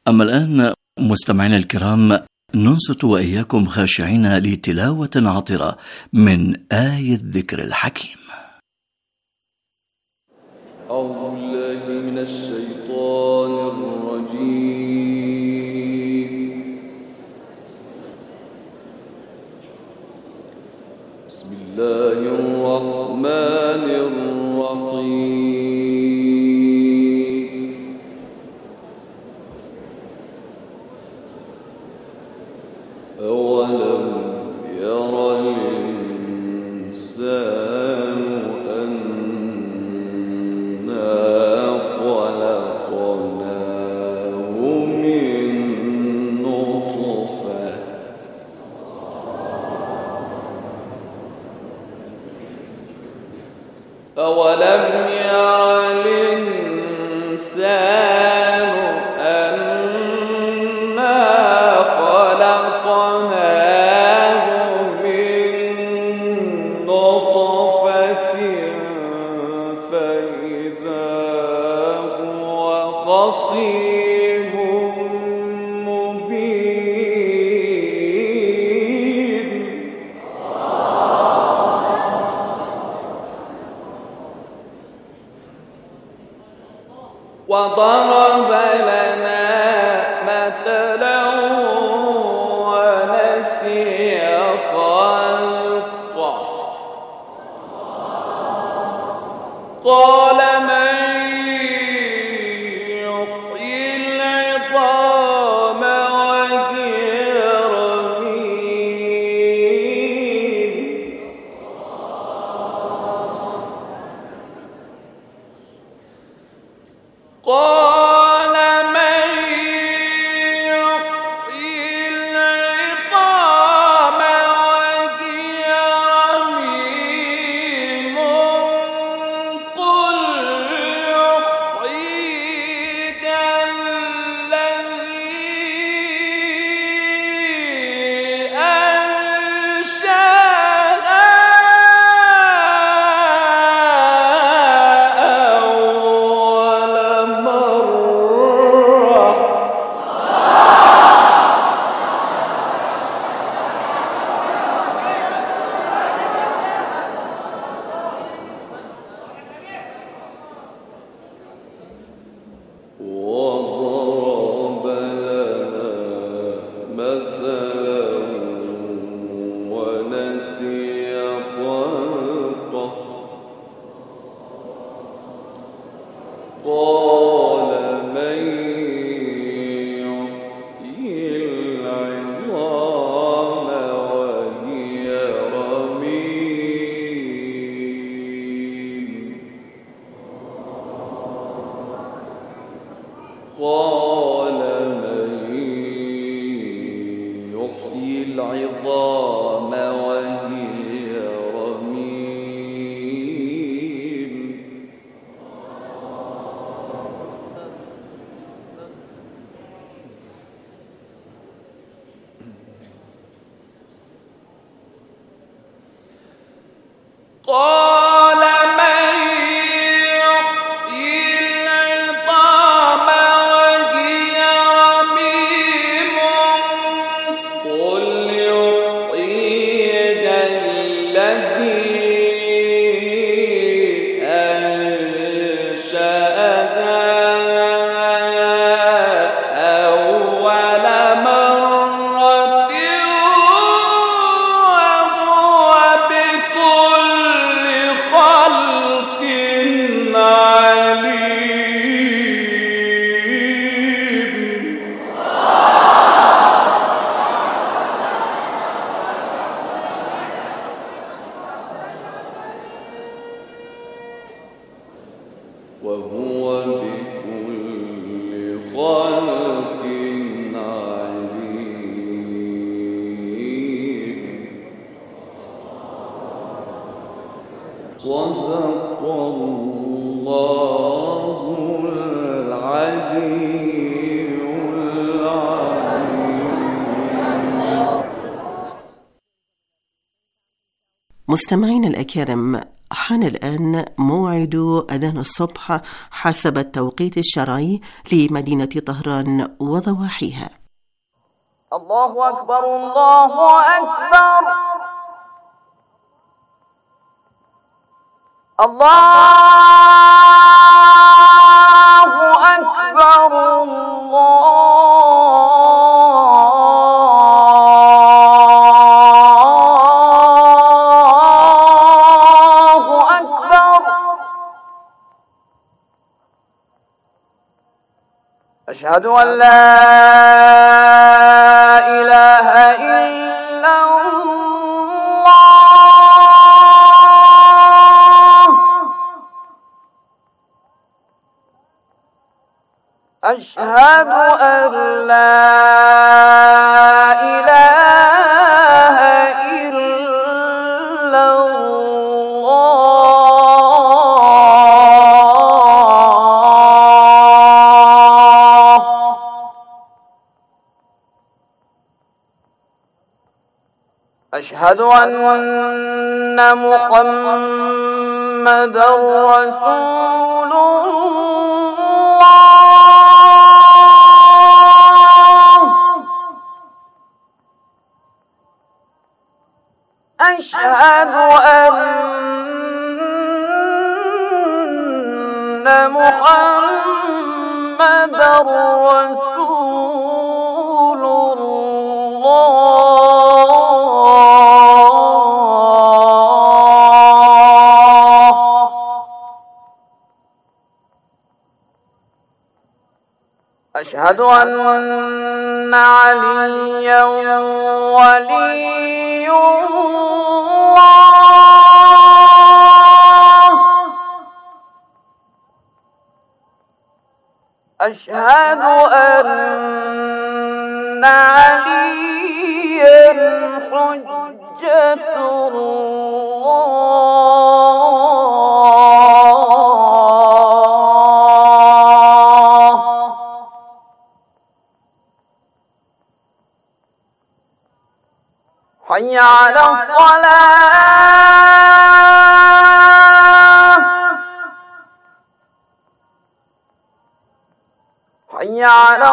أما الآن مستمعينا الكرام، ننصت وإياكم خاشعين لتلاوة عطرة من آية الذكر الحكيم. أعوذ بالله من الشيطان الرجيم. بسم الله الرحمن الرحيم. أولم ير الإنسان أولم ير الإنسان أنا خلقناه من نطفة فإذا هو خصيم مبين. وضرب لنا مثلا ونسي خلقه قال من يحيي العظام وهي رميم. قال من يحيي العظام وهي رميم قل يحييها الذي أنشأها وضرب لنا مثلا ونسي خلقه قال من يحيي العظام وهي رميم. قال من يحيي العظام وهي رميم. قال من يحيي العظام وهي رميم قل يحييها الذي أنشأها أول مرة وهو بكل خلق عليم. وهو بكل خلق عليم. صدق الله العلي العظيم. مستمعين الأكارم، حان الآن موعد أذان الصبح حسب التوقيت الشرعي لمدينة طهران وضواحيها. الله أكبر الله أكبر الله أكبر الله أكبر أشهد أن لا إله إلا الله أشهد أن لا إله إلا الله أشهد أن محمدًا رسول الله أشهد أن محمدًا رسول الله أشهد أن عليا ولي الله أشهد أن عليا حجة الله حي على الصلاة حي على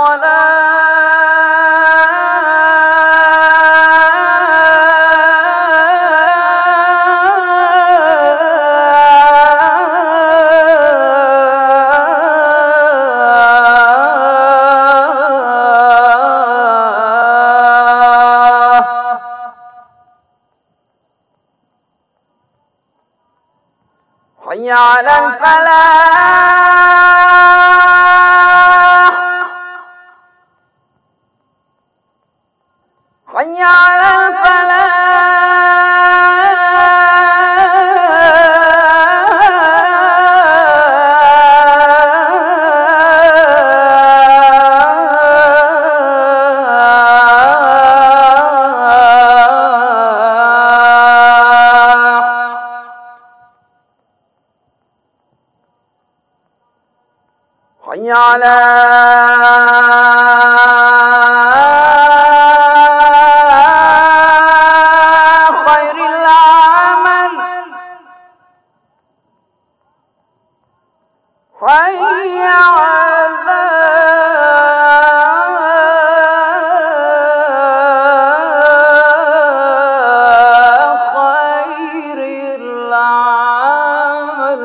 حي على الفلاح حي على حي على خير العمل حي على خير العمل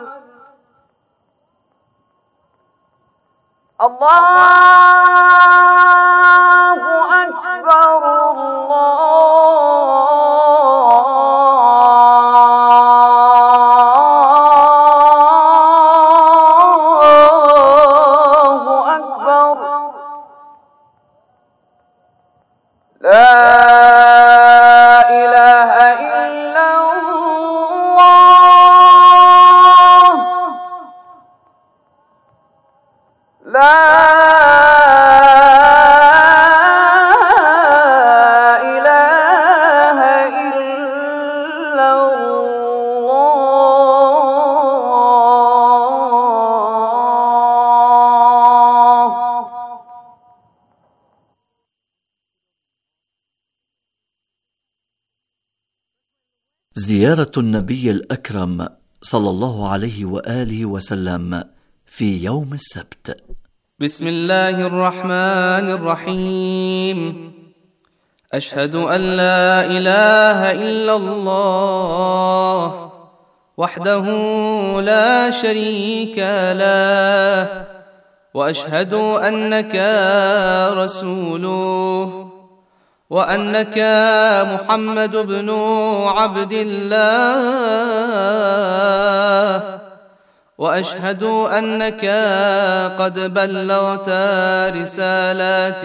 الله أكبر الله أكبر لا إله إلا الله لا إله إلا الله زيارة النبي الأكرم صلى الله عليه وآله وسلم في يوم السبت. بسم الله الرحمن الرحيم. أشهد أن لا إله إلا الله وحده لا شريك له، وأشهد أنك رسوله، وأنك محمد بن عبد الله، وأشهد أنك قد بلغت رسالات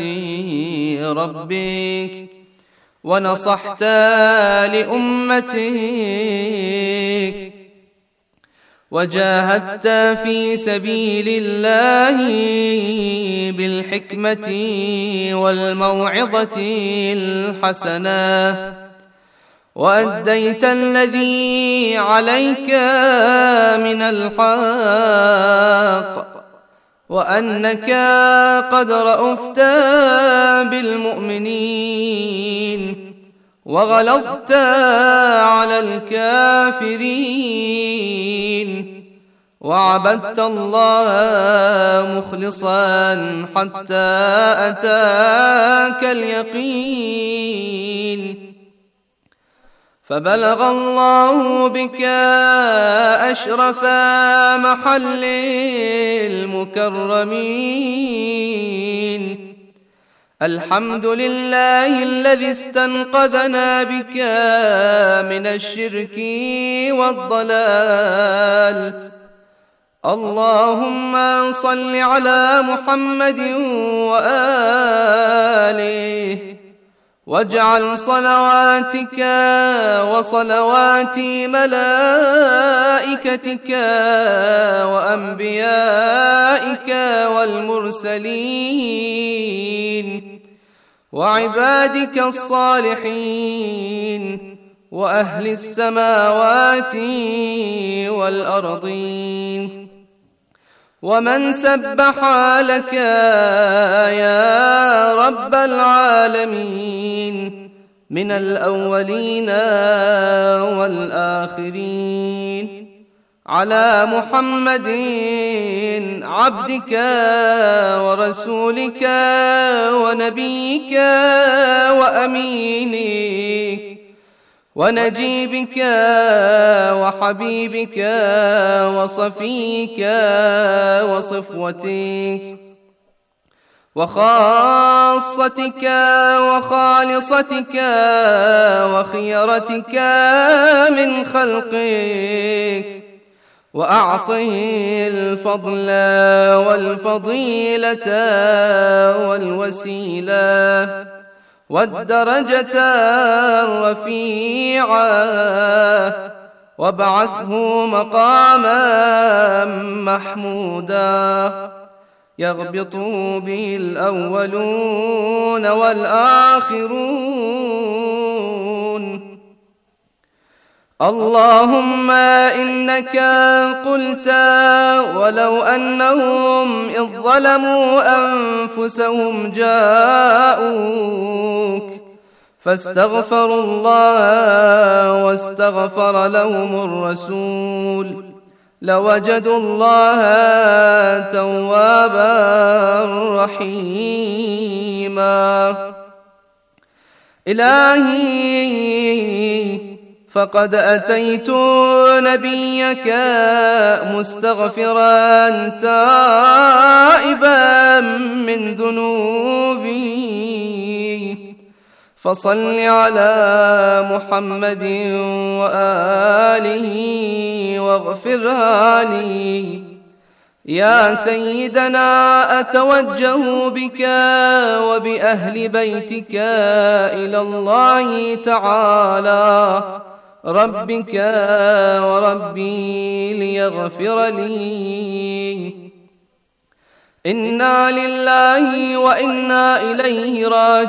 ربك ونصحت لأمتك وجاهدت في سبيل الله بالحكمة والموعظة الحسنة، وأديت الذي عليك من الحق، وأنك قد رأفت بالمؤمنين وغلظت على الكافرين، وعبدت الله مخلصا حتى أتاك اليقين، فبلغ الله بك أشرف محل المكرمين. الحمد لله الذي استنقذنا بك من الشرك والضلال. اللهم صل على محمد وآله، واجعل صلواتك وصلوات ملائكتك وأنبيائك والمرسلين وعبادك الصالحين وأهل السماوات والأرضين ومن سبح لك يا رب العالمين من الأولين والآخرين، على محمد عبدك ورسولك ونبيك وأمينك ونجيبك وحبيبك وصفيك وصفوتك وخاصتك وخالصتك وخيرتك من خلقك، وأعطه الفضل والفضيلة والوسيلة والدرجة الرفيعة، وابعثه مقاما محمودا يغبط به الأولون والآخرون. اللهم إنك قلت ولو أنهم إذ ظلموا أنفسهم جاءوك فاستغفروا الله واستغفر لهم الرسول لوجدوا الله توابا رحيما. إلهي فقد أتيت نبيك مستغفرا تائبا من ذنوبي، فصل على محمد وآله واغفرها لي. يا سيدنا أتوجه بك وبأهل بيتك إلى الله تعالى ربك وربي ليغفر لي. إنا لله وإنا إليه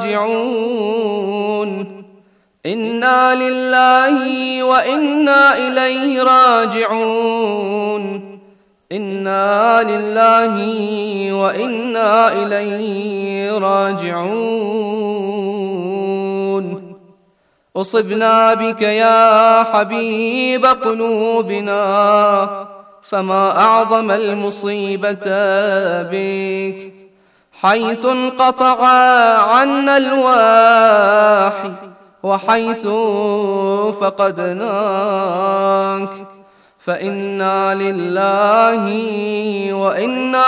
راجعون. إنا لله وإنا إليه راجعون. إنا لله وإنا إليه راجعون. أصبنا بك يا حبيب قلوبنا، فما أعظم المصيبة بك، حيث انقطع عنا الواحي وحيث فقدناك، فإنا لله وإنا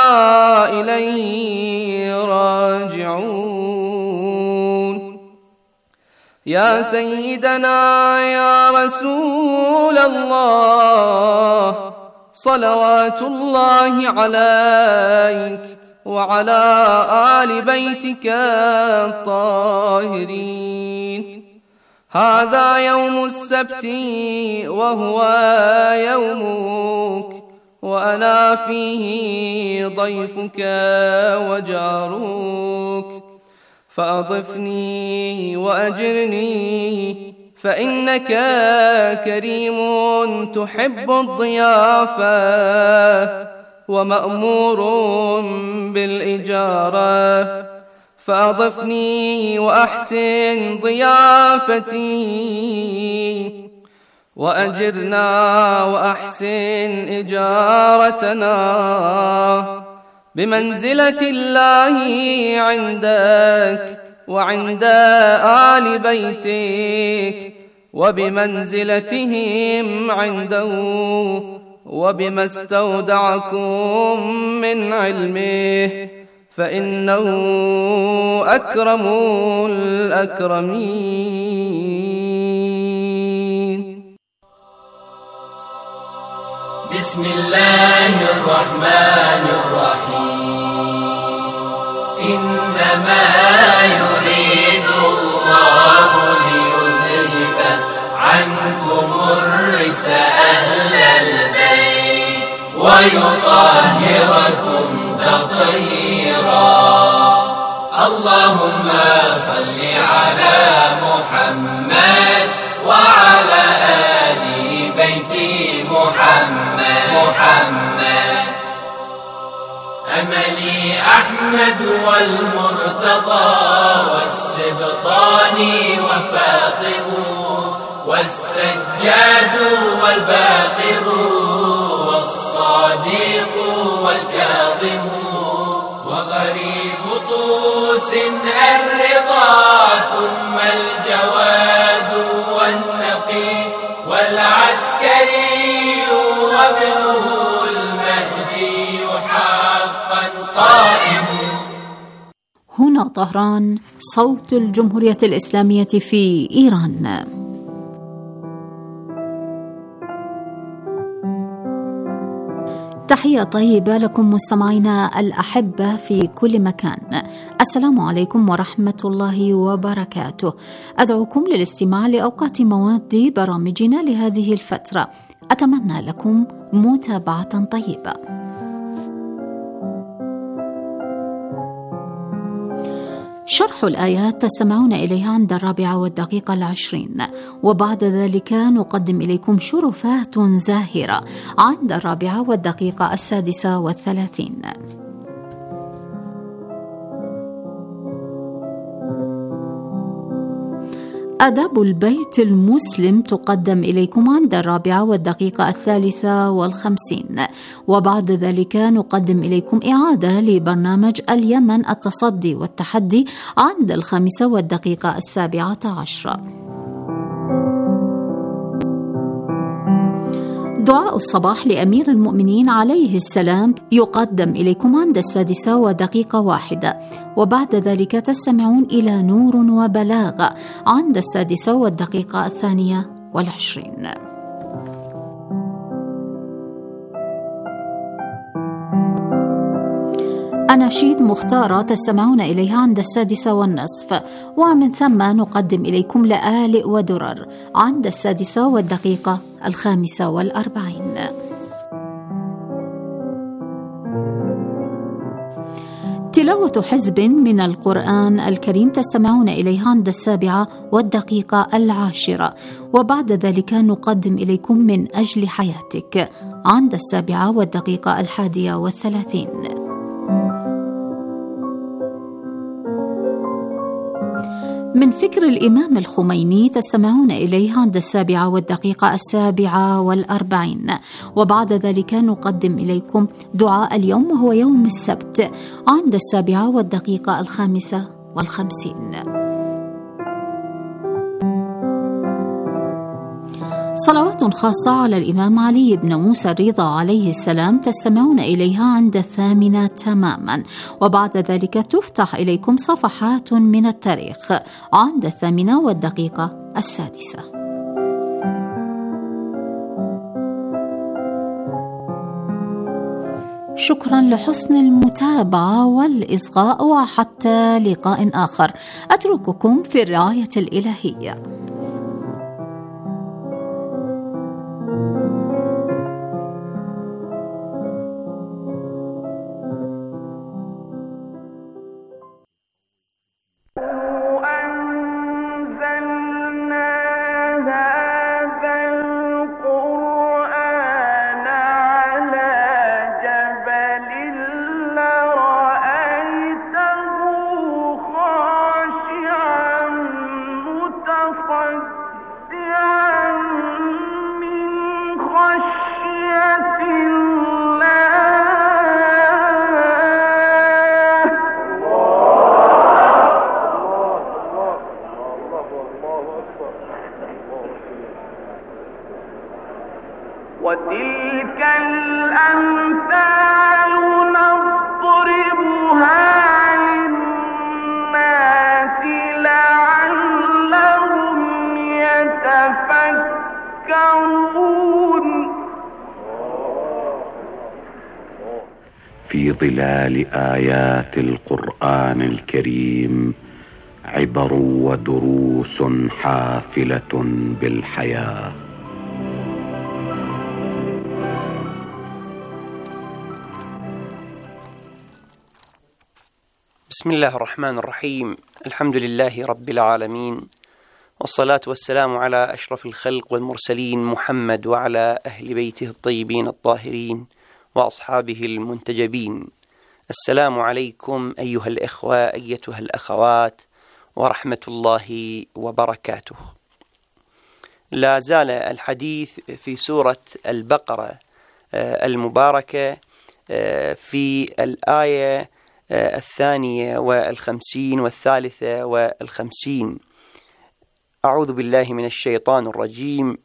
إليه راجعون. يا سيدنا يا رسول الله، صلوات الله عليك وعلى آل بيتك الطاهرين. هذا يوم السبت وهو يومك، وأنا فيه ضيفك وجارك، فأضفني وأجرني، فإنك كريم تحب الضيافة ومأمور بالإجارة، فأضفني وأحسن ضيافتي، وأجرنا وأحسن إجارتنا، بمنزلة الله عندك وعند آل بيتك، وبمنزلتهم عنده، وبما استودعكم من علمه، فإنه أكرم الأكرمين. بسم الله الرحمن الرحيم. إنما يريد الله ليذهب عنكم الرجس أهل البيت ويطهركم تطهيرا. اللهم صل على محمد وعلى آل بيت محمد. أملي أحمد والمرتضى والسبطان وفاطم والسجاد والباقر والصادق والكاظم وغريب طوس الرضا، ثم الجواد والنقي والعسكري وابنه المهدي حقا قائم. هنا طهران، صوت الجمهورية الإسلامية في إيران. تحية طيبة لكم مستمعينا الأحبة في كل مكان. السلام عليكم ورحمة الله وبركاته. أدعوكم للاستماع لأوقات مواد برامجنا لهذه الفترة. أتمنى لكم متابعة طيبة. شرح الآيات تستمعون إليها عند 4:20، وبعد ذلك نقدم إليكم شرفات زاهرة عند 4:36. آداب البيت المسلم تقدم إليكم عند 4:53، وبعد ذلك نقدم إليكم إعادة لبرنامج اليمن التصدي والتحدي عند 5:17. دعاء الصباح لأمير المؤمنين عليه السلام يقدم إليكم عند 6:01، وبعد ذلك تستمعون إلى نور وبلاغ عند 6:22. أناشيد مختارة تستمعون إليها عند 6:30، ومن ثم نقدم إليكم لآلئ ودرر عند 6:45. تلاوة حزب من القرآن الكريم تستمعون إليها عند 7:10، وبعد ذلك نقدم إليكم من أجل حياتك عند 7:31. من فكر الإمام الخميني تستمعون إليه عند 7:47، وبعد ذلك نقدم إليكم دعاء اليوم وهو يوم السبت عند 7:55. صلوات خاصة على الإمام علي بن موسى الرضا عليه السلام تستمعون إليها عند 8 تماما، وبعد ذلك تفتح إليكم صفحات من التاريخ عند 8:06. شكرا لحسن المتابعة والإصغاء، وحتى لقاء آخر أترككم في الرعاية الإلهية. وتلك الأمثال نضربها للناس لعلهم يتفكرون. في ظلال آيات القرآن الكريم عبر ودروس حافلة بالحياة. بسم الله الرحمن الرحيم. الحمد لله رب العالمين، والصلاة والسلام على أشرف الخلق والمرسلين محمد وعلى أهل بيته الطيبين الطاهرين وأصحابه المنتجبين. السلام عليكم أيها الإخوة أيتها الأخوات ورحمة الله وبركاته. لا زال الحديث في سورة البقرة المباركة في الآية 52 و53. أعوذ بالله من الشيطان الرجيم.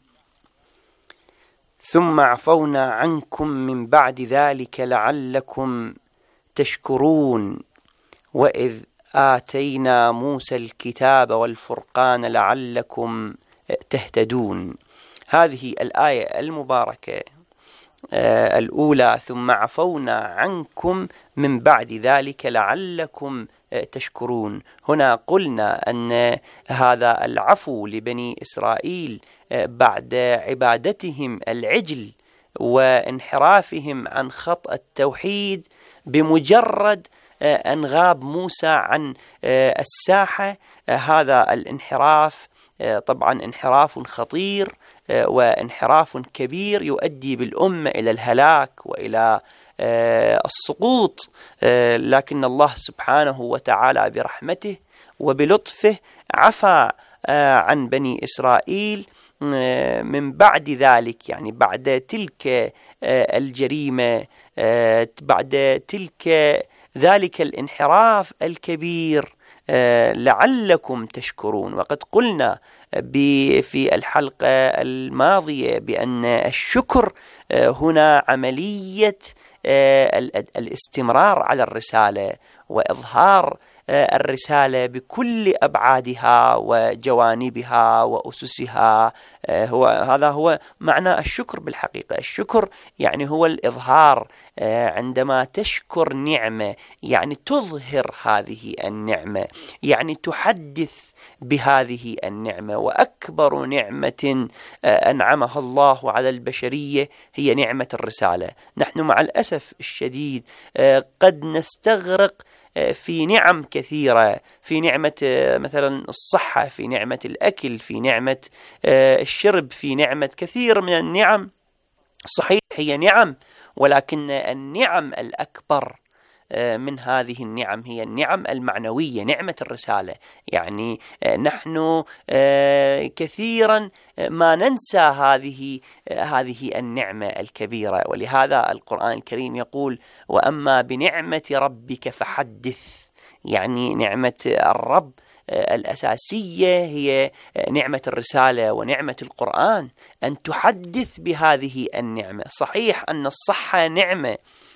ثم عفونا عنكم من بعد ذلك لعلكم تشكرون وإذ آتينا موسى الكتاب والفرقان لعلكم تهتدون. هذه الآية المباركة الأولى، ثم عفونا عنكم من بعد ذلك لعلكم تشكرون. هنا قلنا أن هذا العفو لبني إسرائيل بعد عبادتهم العجل وانحرافهم عن خط التوحيد، بمجرد أن غاب موسى عن الساحة. هذا الانحراف طبعا انحراف خطير وانحراف كبير يؤدي بالأمة إلى الهلاك وإلى السقوط، لكن الله سبحانه وتعالى برحمته وبلطفه عفى عن بني إسرائيل من بعد ذلك، يعني بعد تلك الجريمة، بعد ذلك الانحراف الكبير، لعلكم تشكرون. وقد قلنا في الحلقة الماضية بأن الشكر هنا عملية الاستمرار على الرسالة وإظهار الرسالة بكل أبعادها وجوانبها وأسسها. هذا هو معنى الشكر بالحقيقة. الشكر يعني هو الإظهار. عندما تشكر نعمة يعني تظهر هذه النعمة، يعني تحدث بهذه النعمة. وأكبر نعمة أنعمها الله على البشرية هي نعمة الرسالة. نحن مع الأسف الشديد قد نستغرق في نعم كثيرة، في نعمة مثلا الصحة، في نعمة الأكل، في نعمة الشرب، في نعمة كثير من النعم. صحيح هي نعم، ولكن النعم الأكبر من هذه النعم هي النعم المعنوية، نعمة الرسالة. يعني نحن كثيرا ما ننسى هذه النعمة الكبيرة، ولهذا القرآن الكريم يقول: وأما بنعمة ربك فحدث. يعني نعمة الرب الأساسية هي نعمة الرسالة ونعمة القرآن، أن تحدث بهذه النعمة. صحيح أن الصحة نعمة،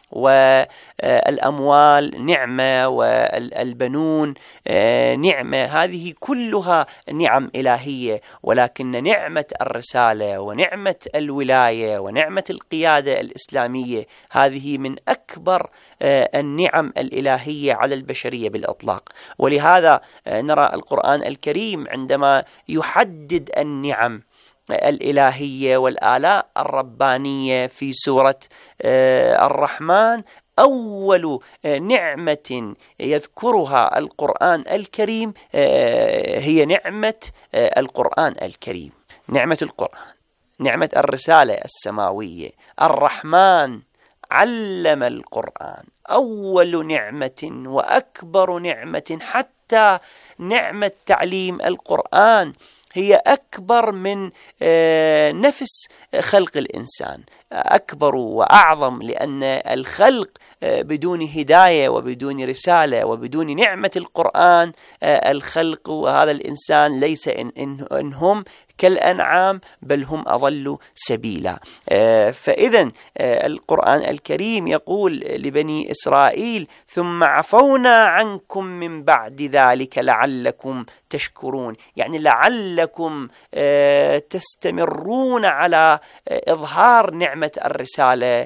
والأموال نعمة، والبنون نعمة، هذه كلها نعم إلهية، ولكن نعمة الرسالة ونعمة الولاية ونعمة القيادة الإسلامية هذه من أكبر النعم الإلهية على البشرية بالإطلاق. ولهذا نرى القرآن الكريم عندما يحدد النعم الإلهية والآلاء الربانية في سورة الرحمن، أول نعمة يذكرها القرآن الكريم هي نعمة القرآن الكريم، نعمة القرآن، نعمة الرسالة السماوية. الرحمن علم القرآن، أول نعمة وأكبر نعمة، حتى نعمة تعليم القرآن هي أكبر من نفس خلق الإنسان، أكبر وأعظم، لأن الخلق بدون هداية وبدون رسالة وبدون نعمة القرآن، الخلق وهذا الإنسان ليس إنهم كالأنعام بل هم أضل سبيلا. فإذن القرآن الكريم يقول لبني إسرائيل: ثم عفونا عنكم من بعد ذلك لعلكم تشكرون. يعني لعلكم تستمرون على إظهار نعمة الرسالة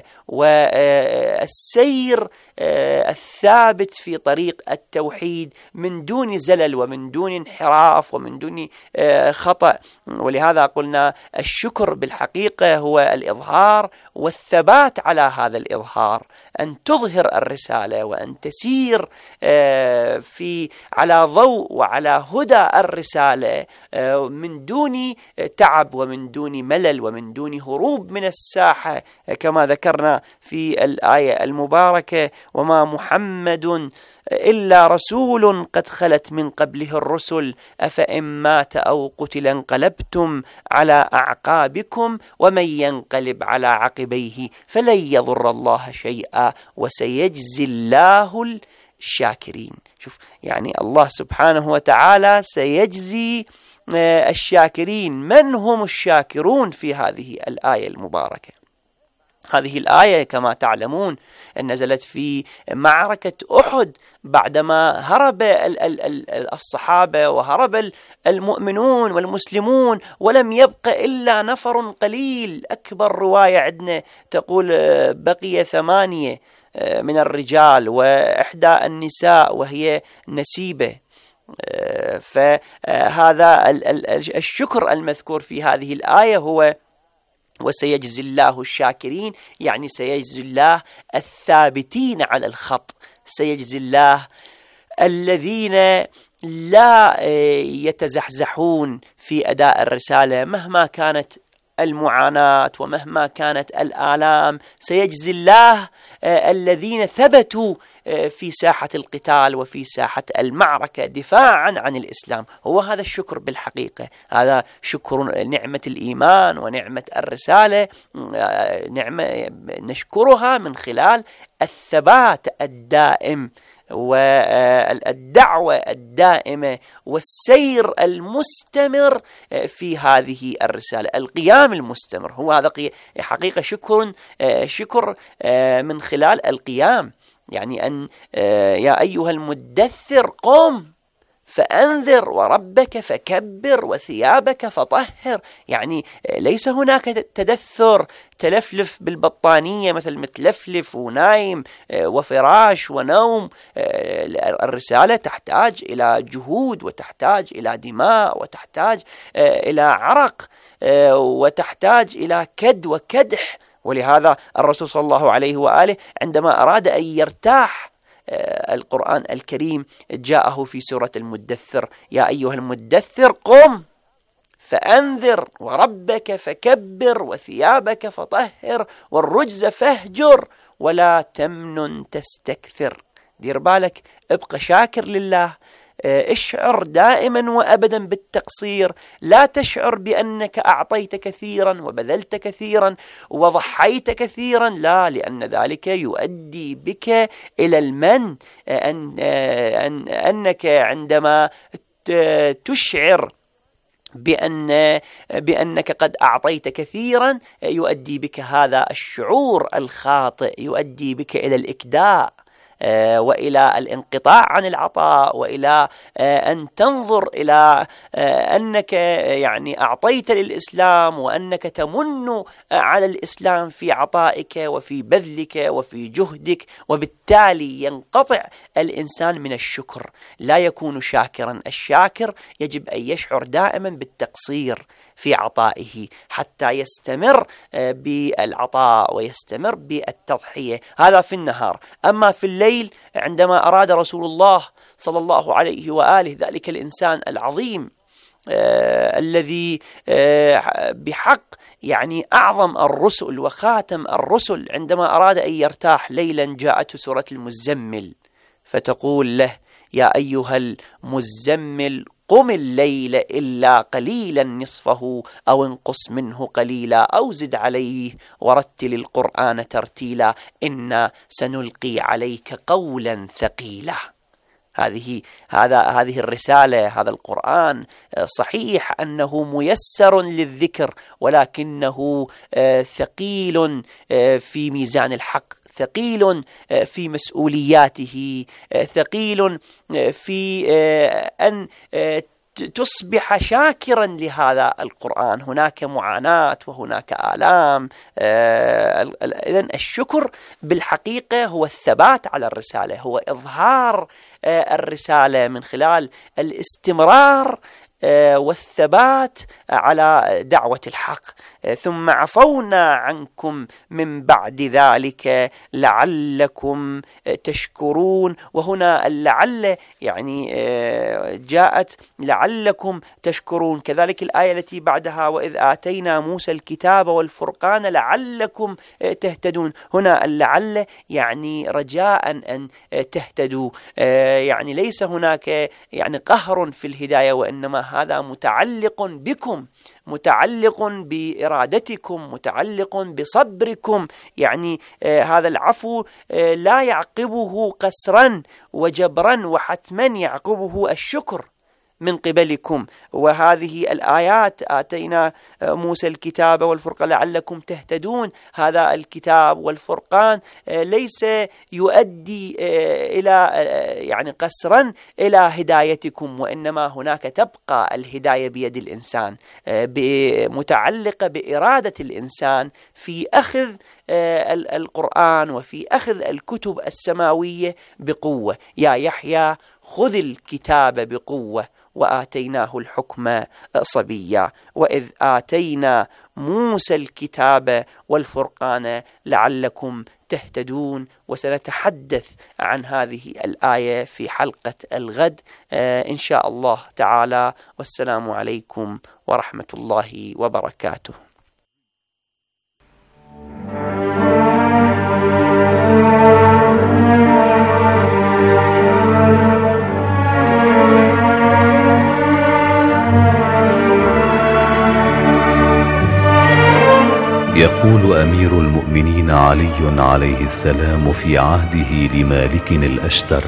والسير الثابت في طريق التوحيد من دون زلل ومن دون انحراف ومن دون خطأ. ولهذا قلنا الشكر بالحقيقة هو الإظهار والثبات على هذا الإظهار، أن تظهر الرسالة وأن تسير على ضوء وعلى هدى الرسالة من دون تعب ومن دون ملل ومن دون هروب من الساحة، كما ذكرنا في الآية المباركة: وما محمد إلا رسول قد خلت من قبله الرسل أفإن مات أو قتل انقلبتم على أعقابكم ومن ينقلب على عقبيه فلن يضر الله شيئا وسيجزي الله الشاكرين. شوف، يعني الله سبحانه وتعالى سيجزي الشاكرين. من هم الشاكرون في هذه الآية المباركة؟ هذه الآية كما تعلمون نزلت في معركة أحد، بعدما هرب الصحابة وهرب المؤمنون والمسلمون ولم يبق إلا نفر قليل. أكبر رواية عندنا تقول بقي 8 من الرجال وإحدى النساء وهي نسيبة. فهذا الشكر المذكور في هذه الآية هو وسيجزي الله الشاكرين، يعني سيجزي الله الثابتين على الخط، سيجزي الله الذين لا يتزحزحون في أداء الرسالة مهما كانت المعاناة ومهما كانت الآلام. سيجزي الله الذين ثبتوا في ساحة القتال وفي ساحة المعركة دفاعا عن الإسلام. هو هذا الشكر بالحقيقة، هذا شكر نعمة الإيمان ونعمة الرسالة، نعمة نشكرها من خلال الثبات الدائم والدعوة الدائمة والسير المستمر في هذه الرسالة، القيام المستمر. هو هذا حقيقة شكر من خلال القيام. يعني أن يا أيها المدثر قم فأنذر وربك فكبر وثيابك فطهر. يعني ليس هناك تدثر تلفلف بالبطانية مثل متلفلف ونايم وفراش ونوم. الرسالة تحتاج إلى جهود وتحتاج إلى دماء وتحتاج إلى عرق وتحتاج إلى كد وكدح. ولهذا الرسول صلى الله عليه وآله عندما أراد أن يرتاح القرآن الكريم جاءه في سورة المدثر: يا أيها المدثر قم فأنذر وربك فكبر وثيابك فطهر والرجز فاهجر ولا تمنن تستكثر. دير بالك، ابقى شاكر لله، اشعر دائما وأبدا بالتقصير، لا تشعر بأنك أعطيت كثيرا وبذلت كثيرا وضحيت كثيرا، لا، لأن ذلك يؤدي بك إلى المن، أنك عندما تشعر بأنك قد أعطيت كثيرا يؤدي بك هذا الشعور الخاطئ، يؤدي بك إلى الإكداء وإلى الانقطاع عن العطاء، وإلى أن تنظر إلى أنك يعني أعطيت للإسلام وأنك تمن على الإسلام في عطائك وفي بذلك وفي جهدك، وبالتالي ينقطع الإنسان من الشكر، لا يكون شاكرا. الشاكر يجب أن يشعر دائما بالتقصير في عطائه حتى يستمر بالعطاء ويستمر بالتضحية. هذا في النهار. أما في الليل، عندما أراد رسول الله صلى الله عليه وآله، ذلك الإنسان العظيم الذي بحق يعني أعظم الرسل وخاتم الرسل، عندما أراد أن يرتاح ليلا جاءته سورة المزمل فتقول له: يا أيها المزمل قم الليل إلا قليلا نصفه أو انقص منه قليلا أو زد عليه ورتل القرآن ترتيلا إنا سنلقي عليك قولا ثقيلا. هذه الرسالة، هذا القرآن صحيح أنه ميسر للذكر، ولكنه ثقيل في ميزان الحق، ثقيل في مسؤولياته، ثقيل في أن تصبح شاكرا لهذا القرآن. هناك معاناة وهناك آلام. إذن الشكر بالحقيقة هو الثبات على الرسالة، هو إظهار الرسالة من خلال الاستمرار والثبات على دعوة الحق. ثم عفونا عنكم من بعد ذلك لعلكم تشكرون. وهنا اللعل يعني جاءت لعلكم تشكرون. كذلك الآية التي بعدها: وإذ آتينا موسى الكتاب والفرقان لعلكم تهتدون. هنا اللعل يعني رجاء أن تهتدوا، يعني ليس هناك يعني قهر في الهداية، وإنما هذا متعلق بكم، متعلق بإرادتكم، متعلق بصبركم. يعني هذا العفو لا يعقبه قسرا وجبرا، وحتما يعقبه الشكر من قبلكم. وهذه الآيات: آتينا موسى الكتاب والفرقان لعلكم تهتدون، هذا الكتاب والفرقان ليس يؤدي إلى يعني قسرا إلى هدايتكم، وإنما هناك تبقى الهداية بيد الإنسان، متعلقة بإرادة الإنسان في أخذ القرآن وفي أخذ الكتب السماوية بقوة. يا يحيى خذ الكتاب بقوة وآتيناه الحكم صبيا، وإذ آتينا موسى الكتاب والفرقان لعلكم تهتدون. وسنتحدث عن هذه الآية في حلقة الغد إن شاء الله تعالى. والسلام عليكم ورحمة الله وبركاته. يقول أمير المؤمنين علي عليه السلام في عهده لمالك الأشتر: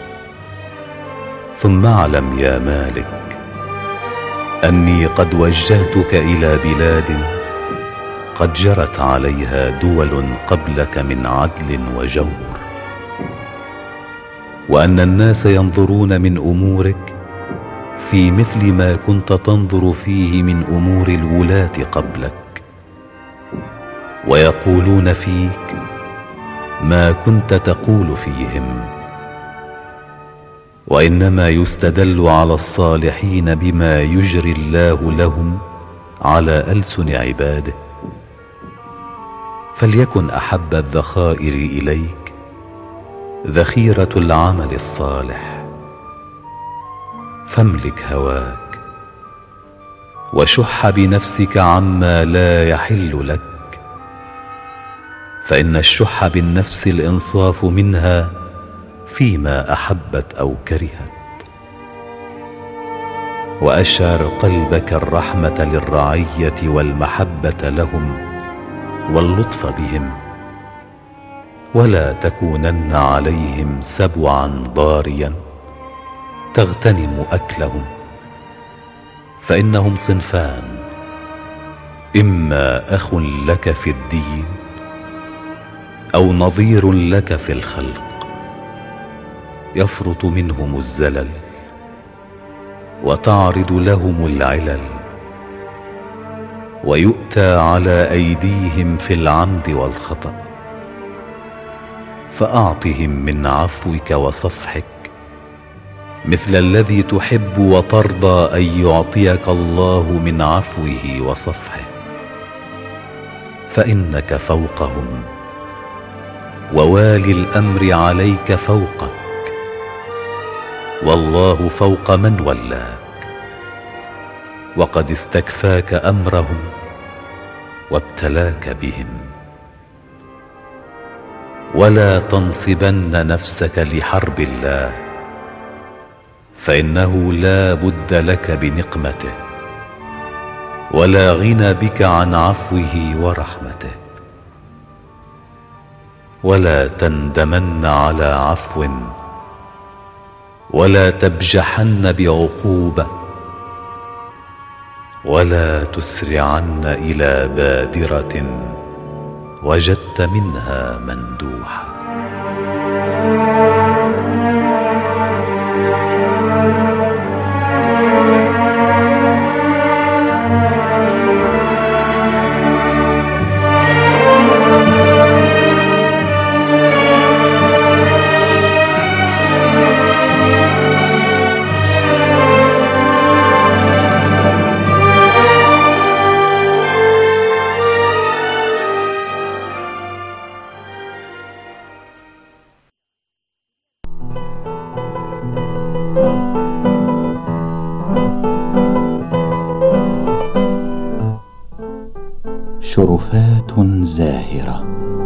ثم اعلم يا مالك أني قد وجهتك إلى بلاد قد جرت عليها دول قبلك من عدل وجور، وأن الناس ينظرون من أمورك في مثل ما كنت تنظر فيه من أمور الولاة قبلك، ويقولون فيك ما كنت تقول فيهم، وإنما يستدل على الصالحين بما يجري الله لهم على ألسن عباده. فليكن أحب الذخائر إليك ذخيرة العمل الصالح، فاملك هواك وشح بنفسك عما لا يحل لك، فإن الشح بالنفس الإنصاف منها فيما أحبت أو كرهت، وأشعر قلبك الرحمة للرعية والمحبة لهم واللطف بهم، ولا تكونن عليهم سبعا ضاريا تغتنم أكلهم، فإنهم صنفان: إما أخ لك في الدين أو نظير لك في الخلق، يفرط منهم الزلل وتعرض لهم العلل، ويؤتى على أيديهم في العمد والخطأ، فأعطهم من عفوك وصفحك مثل الذي تحب وترضى أن يعطيك الله من عفوه وصفحه، فإنك فوقهم، ووالي الأمر عليك فوقك، والله فوق من ولاك، وقد استكفاك أمرهم وابتلاك بهم. ولا تنصبن نفسك لحرب الله، فإنه لا بد لك بنقمته، ولا غنى بك عن عفوه ورحمته. ولا تندمن على عفو، ولا تبجحن بعقوبة، ولا تسرعن إلى بادرة وجدت منها مندوحة. شرفات زاهرة.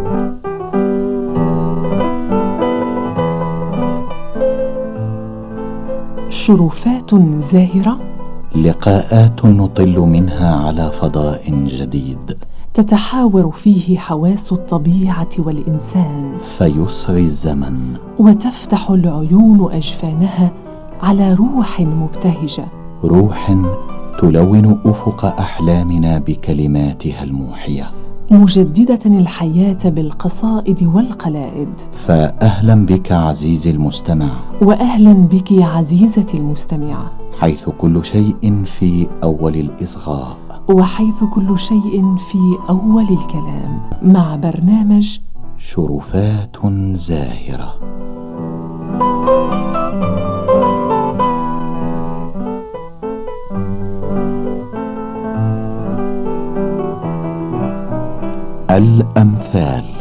شرفات زاهرة، لقاءات نطل منها على فضاء جديد، تتحاور فيه حواس الطبيعة والإنسان، فيسري الزمن وتفتح العيون أجفانها على روح مبتهجة، روح تلون أفق أحلامنا بكلماتها الموحية، مجددة الحياة بالقصائد والقلائد. فأهلا بك عزيزي المستمع، وأهلا بك عزيزتي المستمعة، حيث كل شيء في أول الإصغاء، وحيث كل شيء في أول الكلام، مع برنامج شرفات زاهرة. الأمثال.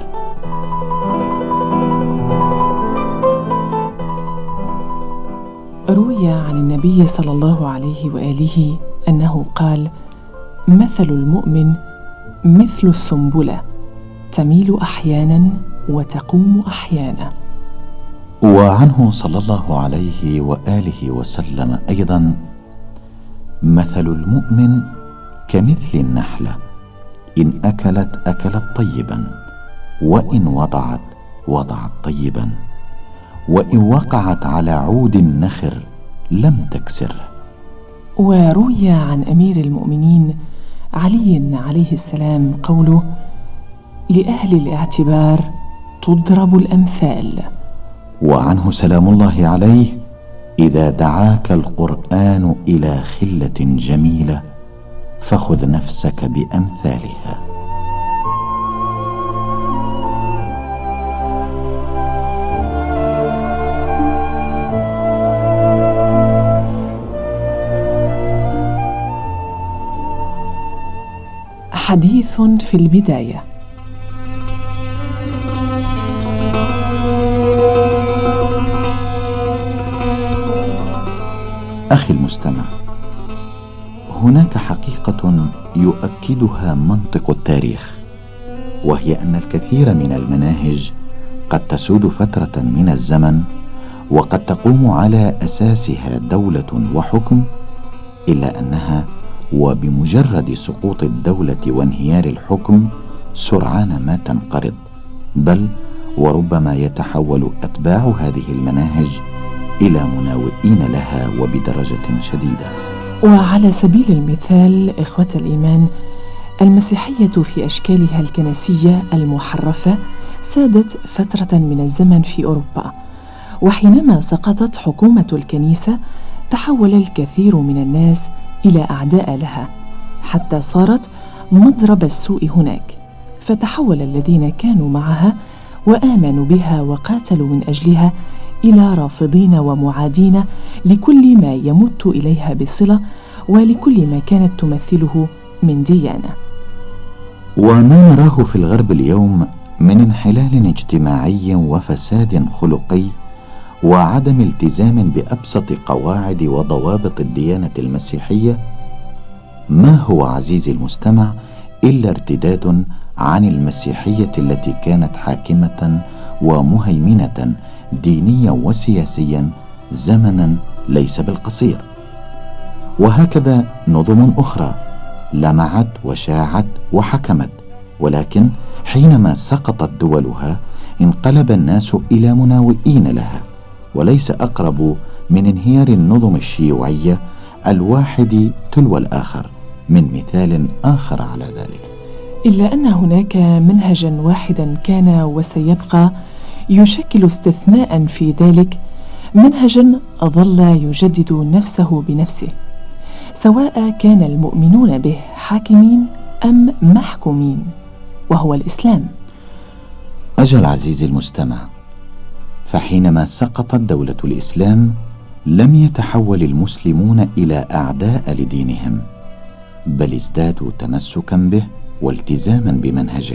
روي عن النبي صلى الله عليه وآله أنه قال: مثل المؤمن مثل السنبلة، تميل أحيانا وتقوم أحيانا. وعنه صلى الله عليه وآله وسلم أيضا: مثل المؤمن كمثل النحلة، إن أكلت طيبا، وإن وضعت طيبا، وإن وقعت على عود النخر لم تكسره. وروي عن أمير المؤمنين علي عليه السلام قوله: لأهل الاعتبار تضرب الأمثال. وعنه سلام الله عليه: إذا دعاك القرآن إلى خلة جميلة فخذ نفسك بأمثالها. حديث في البداية. أخي المستمع، هناك حقيقة يؤكدها منطق التاريخ، وهي أن الكثير من المناهج قد تسود فترة من الزمن وقد تقوم على أساسها دولة وحكم، إلا أنها وبمجرد سقوط الدولة وانهيار الحكم سرعان ما تنقرض، بل وربما يتحول أتباع هذه المناهج إلى مناوئين لها وبدرجة شديدة. وعلى سبيل المثال إخوة الإيمان، المسيحية في أشكالها الكنسية المحرفة سادت فترة من الزمن في أوروبا، وحينما سقطت حكومة الكنيسة تحول الكثير من الناس إلى أعداء لها، حتى صارت مضرب السوء هناك، فتحول الذين كانوا معها وآمنوا بها وقاتلوا من أجلها إلى رافضين ومعادين لكل ما يمت إليها بصلة ولكل ما كانت تمثله من ديانة. وما نراه في الغرب اليوم من انحلال اجتماعي وفساد خلقي وعدم التزام بأبسط قواعد وضوابط الديانة المسيحية، ما هو عزيزي المستمع إلا ارتداد عن المسيحية التي كانت حاكمة ومهيمنة دينيا وسياسيا زمنا ليس بالقصير. وهكذا نظم أخرى لمعت وشاعت وحكمت، ولكن حينما سقطت دولها انقلب الناس إلى مناوئين لها، وليس أقرب من انهيار النظم الشيوعية الواحد تلو الآخر من مثال آخر على ذلك. إلا أن هناك منهجا واحدا كان وسيبقى يشكل استثناء في ذلك، منهجا ظل يجدد نفسه بنفسه، سواء كان المؤمنون به حاكمين أم محكومين، وهو الإسلام. أجل عزيزي المستمع، فحينما سقطت دولة الإسلام لم يتحول المسلمون إلى أعداء لدينهم، بل ازدادوا تمسكا به والتزاما بمنهجه.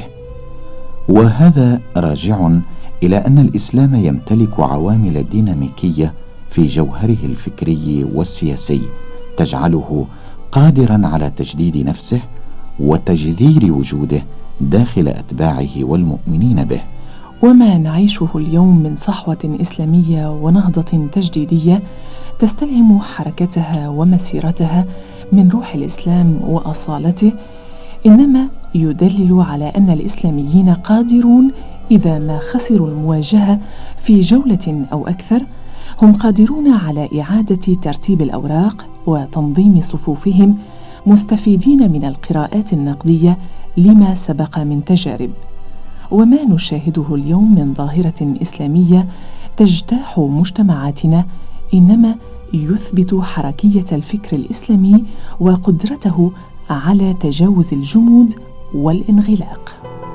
وهذا راجع إلى أن الإسلام يمتلك عوامل ديناميكية في جوهره الفكري والسياسي تجعله قادرا على تجديد نفسه وتجذير وجوده داخل أتباعه والمؤمنين به. وما نعيشه اليوم من صحوة إسلامية ونهضة تجديدية تستلهم حركتها ومسيرتها من روح الإسلام وأصالته، إنما يدلل على أن الإسلاميين قادرون إذا ما خسروا المواجهة في جولة أو أكثر، هم قادرون على إعادة ترتيب الأوراق وتنظيم صفوفهم، مستفيدين من القراءات النقدية لما سبق من تجارب. وما نشاهده اليوم من ظاهرة إسلامية تجتاح مجتمعاتنا إنما يثبت حركية الفكر الإسلامي وقدرته على تجاوز الجمود والانغلاق.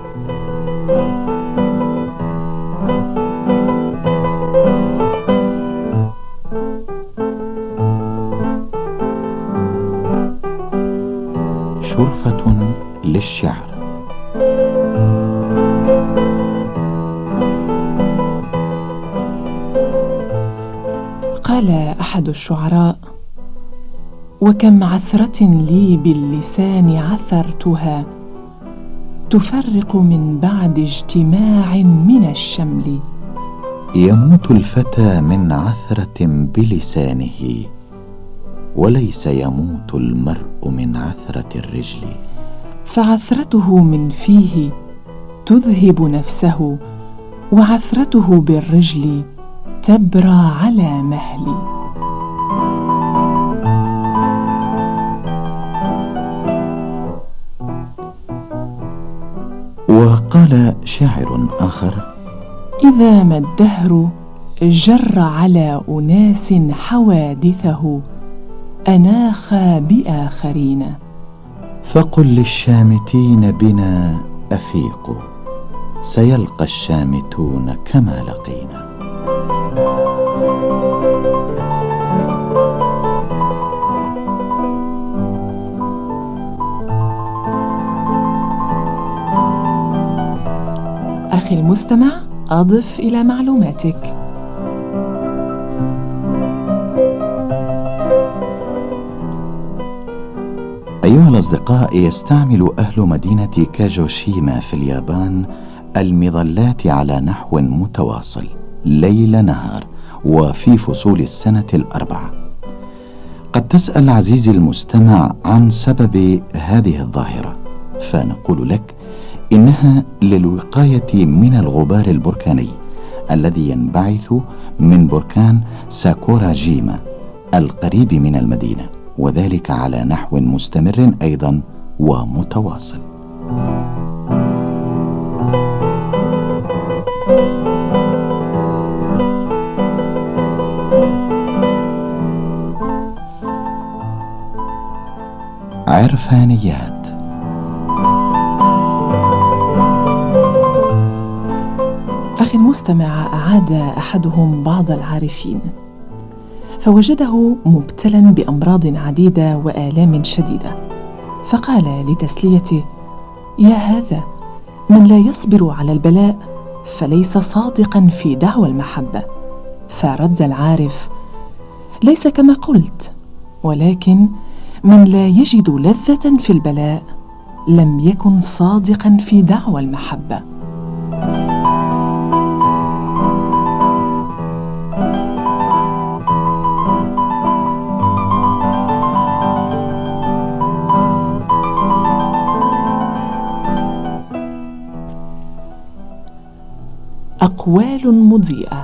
شرفة للشعر. قال أحد الشعراء: وكم عثرة لي باللسان عثرتها، تفرق من بعد اجتماع من الشمل. يموت الفتى من عثرة بلسانه، وليس يموت المرء من عثرة الرجل. فعثرته من فيه تذهب نفسه، وعثرته بالرجل تبرى على مهل. وقال شاعر آخر: إذا ما الدهر جر على أناس حوادثه، أناخا بآخرين. فقل للشامتين بنا أفيقوا، سيلقى الشامتون كما لقينا. أخي المستمع، أضف إلى معلوماتك. أيها الأصدقاء، يستعمل أهل مدينة كاجوشيما في اليابان المظلات على نحو متواصل ليل نهار، وفي فصول السنة الأربعة. قد تسأل عزيزي المستمع عن سبب هذه الظاهرة، فنقول لك إنها للوقاية من الغبار البركاني الذي ينبعث من بركان ساكوراجيما القريب من المدينة، وذلك على نحو مستمر أيضا ومتواصل. عرفانيات. أخي المستمع، أعاد أحدهم بعض العارفين فوجده مبتلا بأمراض عديدة وآلام شديدة، فقال لتسليته: يا هذا، من لا يصبر على البلاء فليس صادقا في دعوى المحبة. فرد العارف: ليس كما قلت، ولكن من لا يجد لذة في البلاء لم يكن صادقا في دعوى المحبة. أقوال مضيئة.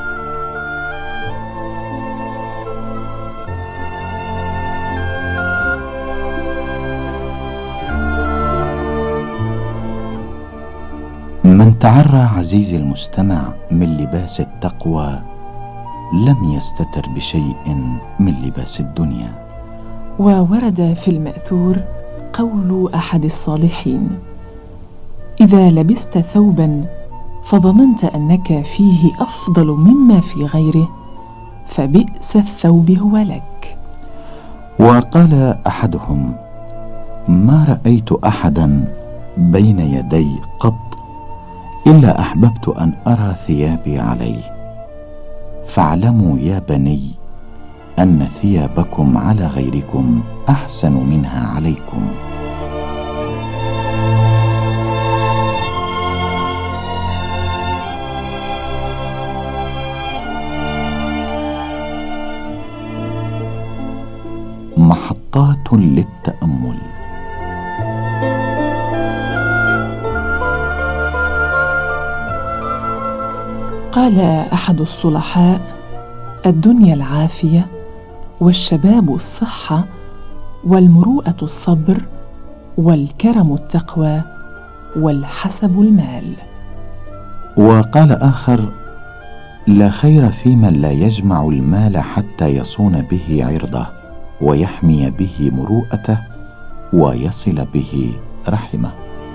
من تعرى عزيزي المستمع من لباس التقوى لم يستتر بشيء من لباس الدنيا. وورد في المأثور قول أحد الصالحين: إذا لبست ثوبا فظننت أنك فيه أفضل مما في غيره فبئس الثوب هو لك. وقال أحدهم: ما رأيت أحدا بين يدي قط إلا أحببت أن أرى ثيابي عليه. فاعلموا يا بني أن ثيابكم على غيركم أحسن منها عليكم. محطات للتأمل. قال أحد الصلحاء: الدنيا العافية، والشباب الصحة، والمروءة الصبر، والكرم التقوى، والحسب المال. وقال آخر: لا خير في من لا يجمع المال حتى يصون به عرضه ويحمي به مروءته ويصل به رحمه.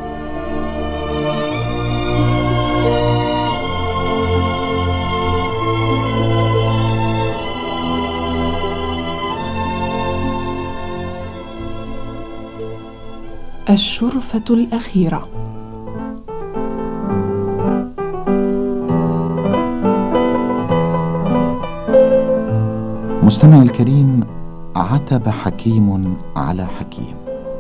الشرفة الأخيرة. مستمع الكريم، عتب حكيم على حكيم،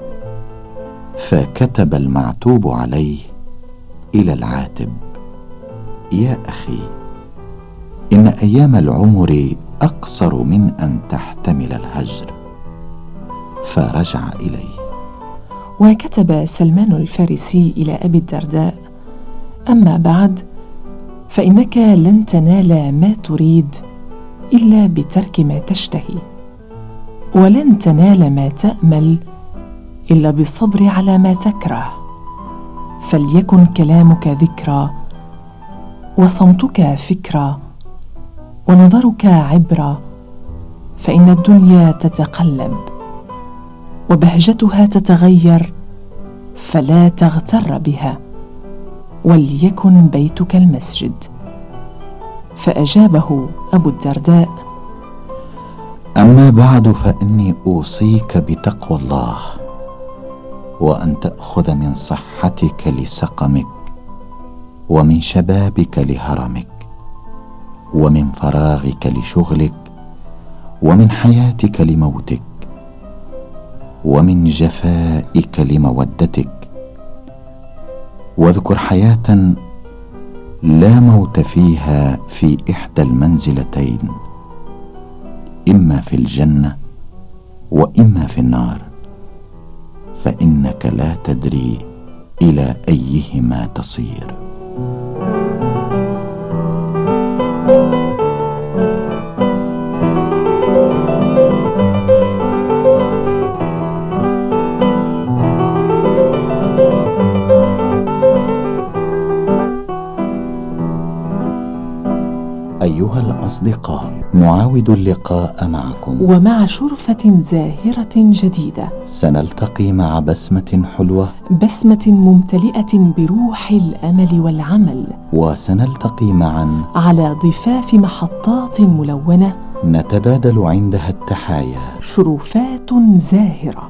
فكتب المعتوب عليه إلى العاتب: يا أخي، إن أيام العمر أقصر من أن تحتمل الهجر. فرجع إليه. وكتب سلمان الفارسي إلى أبي الدرداء: أما بعد، فإنك لن تنال ما تريد إلا بترك ما تشتهي، ولن تنال ما تأمل إلا بالصبر على ما تكره. فليكن كلامك ذكرى، وصمتك فكرة، ونظرك عبرة، فإن الدنيا تتقلب وبهجتها تتغير، فلا تغتر بها، وليكن بيتك المسجد. فأجابه أبو الدرداء: أما بعد، فإني أوصيك بتقوى الله، وأن تأخذ من صحتك لسقمك، ومن شبابك لهرمك، ومن فراغك لشغلك، ومن حياتك لموتك، ومن جفائك لمودتك. واذكر حياة لا موت فيها في إحدى المنزلتين، إما في الجنة وإما في النار، فإنك لا تدري إلى أيهما تصير. أيها الأصدقاء، نعاود اللقاء معكم ومع شرفة زاهرة جديدة. سنلتقي مع بسمة حلوة، بسمة ممتلئة بروح الأمل والعمل، وسنلتقي معا على ضفاف محطات ملونة نتبادل عندها التحايا، شرفات زاهرة.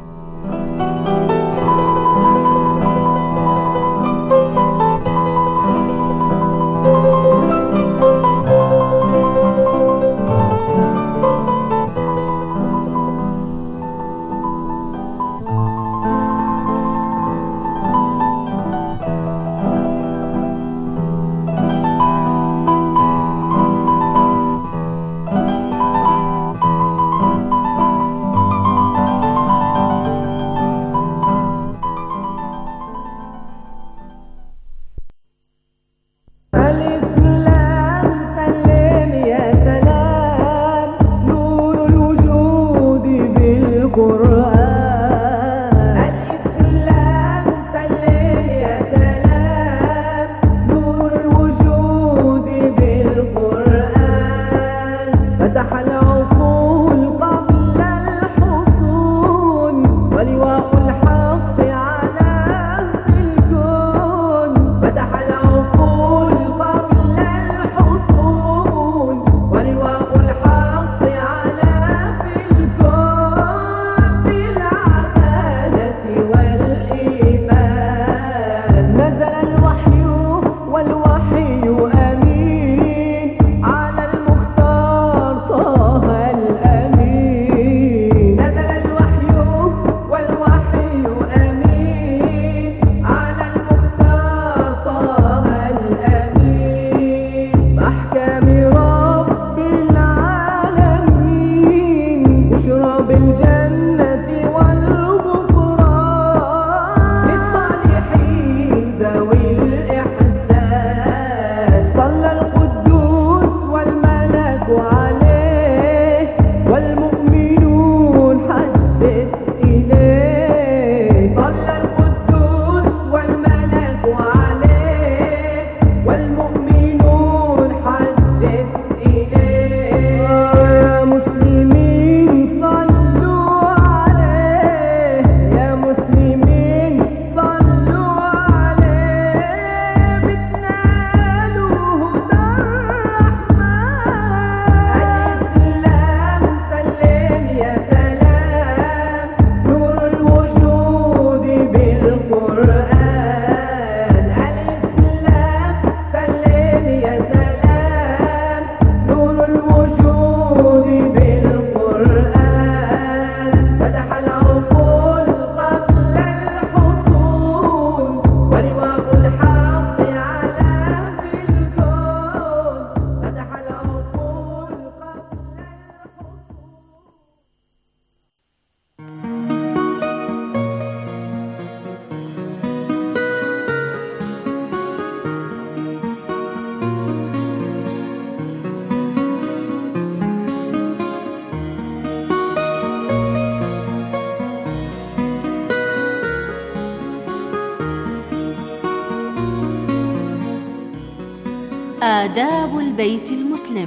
آداب البيت المسلم.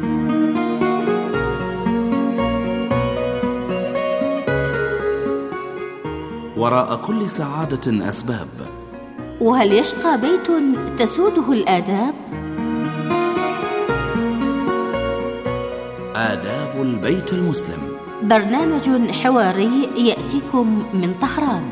وراء كل سعادة أسباب، وهل يشقى بيت تسوده الآداب؟ آداب البيت المسلم، برنامج حواري يأتيكم من طهران.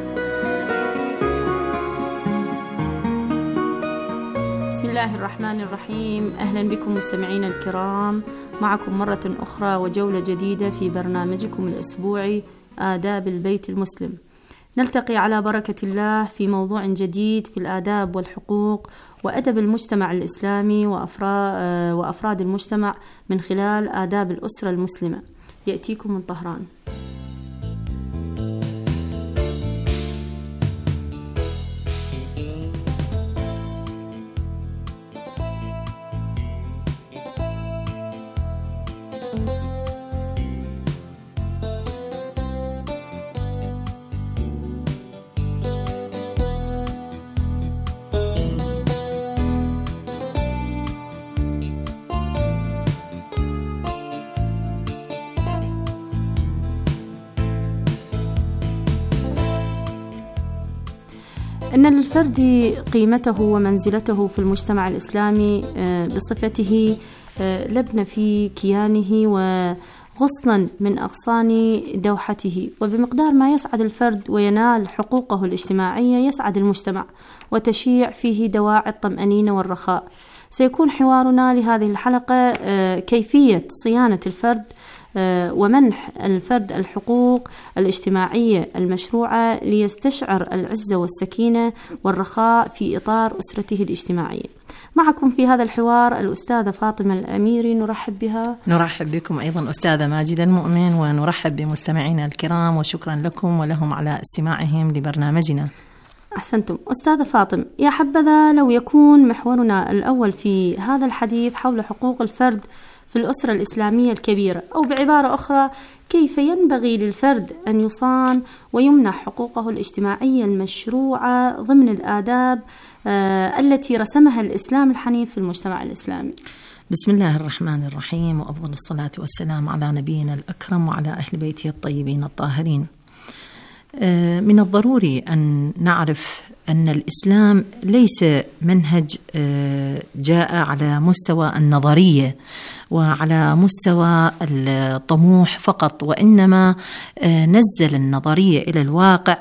بسم الله الرحمن الرحيم. أهلا بكم مستمعين الكرام، معكم مرة أخرى وجولة جديدة في برنامجكم الأسبوعي آداب البيت المسلم. نلتقي على بركة الله في موضوع جديد في الآداب والحقوق وأدب المجتمع الإسلامي وأفراد المجتمع من خلال آداب الأسرة المسلمة. يأتيكم من طهران. إن للفرد قيمته ومنزلته في المجتمع الإسلامي بصفته لبنة في كيانه وغصنا من أغصان دوحته، وبمقدار ما يسعد الفرد وينال حقوقه الاجتماعية يسعد المجتمع وتشيع فيه دواعي الطمأنينة والرخاء. سيكون حوارنا لهذه الحلقة كيفية صيانة الفرد ومنح الفرد الحقوق الاجتماعية المشروعة ليستشعر العزة والسكينة والرخاء في إطار أسرته الاجتماعية. معكم في هذا الحوار الأستاذة فاطمة الأميري، نرحب بها. نرحب بكم أيضا أستاذة ماجدة المؤمن، ونرحب بمستمعينا الكرام، وشكرا لكم ولهم على استماعهم لبرنامجنا. أحسنتم. أستاذة فاطمة، يا حبذا لو يكون محورنا الأول في هذا الحديث حول حقوق الفرد في الأسرة الإسلامية الكبيرة، أو بعبارة أخرى كيف ينبغي للفرد أن يصان ويمنح حقوقه الاجتماعية المشروعة ضمن الآداب التي رسمها الإسلام الحنيف في المجتمع الإسلامي. بسم الله الرحمن الرحيم، وأفضل الصلاة والسلام على نبينا الأكرم وعلى أهل بيته الطيبين الطاهرين. من الضروري أن نعرف أن الإسلام ليس منهج جاء على مستوى النظرية وعلى مستوى الطموح فقط، وإنما نزل النظرية إلى الواقع،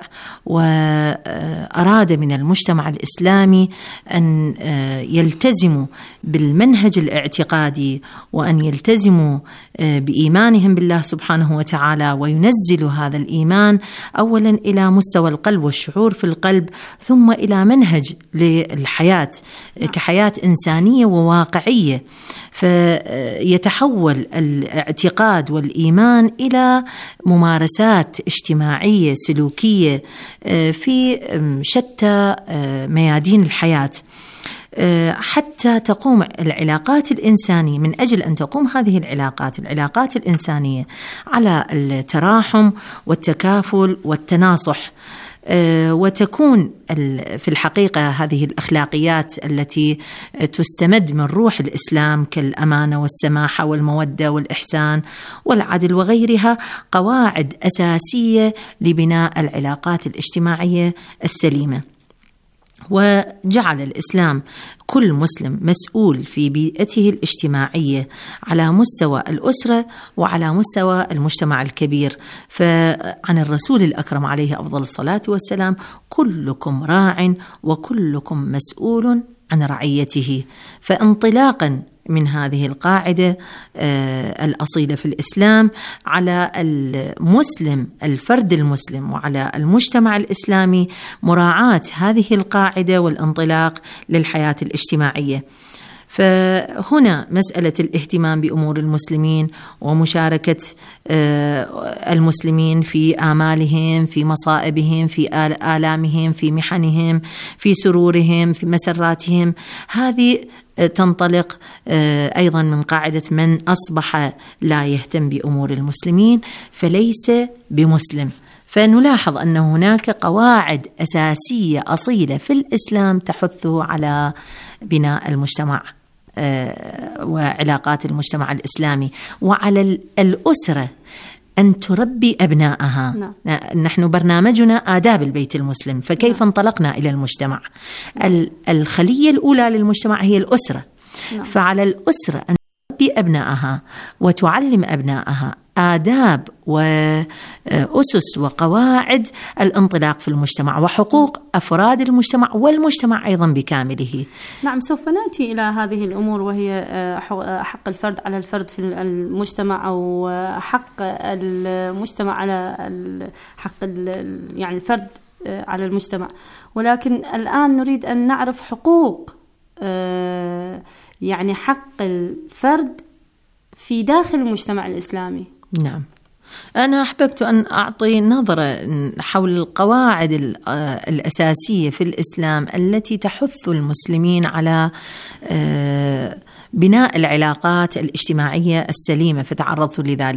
وأراد من المجتمع الإسلامي أن يلتزموا بالمنهج الاعتقادي، وأن يلتزموا بإيمانهم بالله سبحانه وتعالى، وينزل هذا الإيمان أولا إلى مستوى القلب والشعور في القلب، ثم إلى منهج للحياة كحياة إنسانية وواقعية، فيتحول الاعتقاد والإيمان إلى ممارسات اجتماعية سلوكية في شتى ميادين الحياة، حتى تقوم العلاقات الإنسانية. من أجل أن تقوم هذه العلاقات الإنسانية على التراحم والتكافل والتناصح، وتكون في الحقيقة هذه الأخلاقيات التي تستمد من روح الإسلام كالأمانة والسماحة والمودة والإحسان والعدل وغيرها قواعد أساسية لبناء العلاقات الاجتماعية السليمة. وجعل الإسلام كل مسلم مسؤول في بيئته الاجتماعية على مستوى الأسرة وعلى مستوى المجتمع الكبير. فعن الرسول الأكرم عليه أفضل الصلاة والسلام: كلكم راع وكلكم مسؤول عن رعيته. فانطلاقا من هذه القاعدة الأصيلة في الإسلام على المسلم الفرد المسلم وعلى المجتمع الإسلامي مراعاة هذه القاعدة والانطلاق للحياة الاجتماعية. فهنا مسألة الاهتمام بأمور المسلمين ومشاركة المسلمين في آمالهم، في مصائبهم، في آلامهم، في محنهم، في سرورهم، في مسراتهم، هذه تنطلق أيضا من قاعدة من أصبح لا يهتم بأمور المسلمين فليس بمسلم. فنلاحظ أن هناك قواعد أساسية أصيلة في الإسلام تحث على بناء المجتمع وعلاقات المجتمع الإسلامي، وعلى الأسرة أن تربي أبنائها. نحن برنامجنا آداب البيت المسلم، فكيف انطلقنا إلى المجتمع؟ الخلية الأولى للمجتمع هي الأسرة، فعلى الأسرة أن تربي أبنائها وتعلم أبنائها آداب وأسس وقواعد الانطلاق في المجتمع وحقوق أفراد المجتمع والمجتمع أيضا بكامله. نعم، سوف نأتي إلى هذه الأمور، وهي حق الفرد على الفرد في المجتمع، أو حق المجتمع على حق يعني الفرد على المجتمع، ولكن الآن نريد أن نعرف حقوق يعني حق الفرد في داخل المجتمع الإسلامي. نعم، أنا أحببت أن أعطي نظرة حول القواعد الأساسية في الإسلام التي تحث المسلمين على بناء العلاقات الاجتماعية السليمة، فتعرضت لذلك.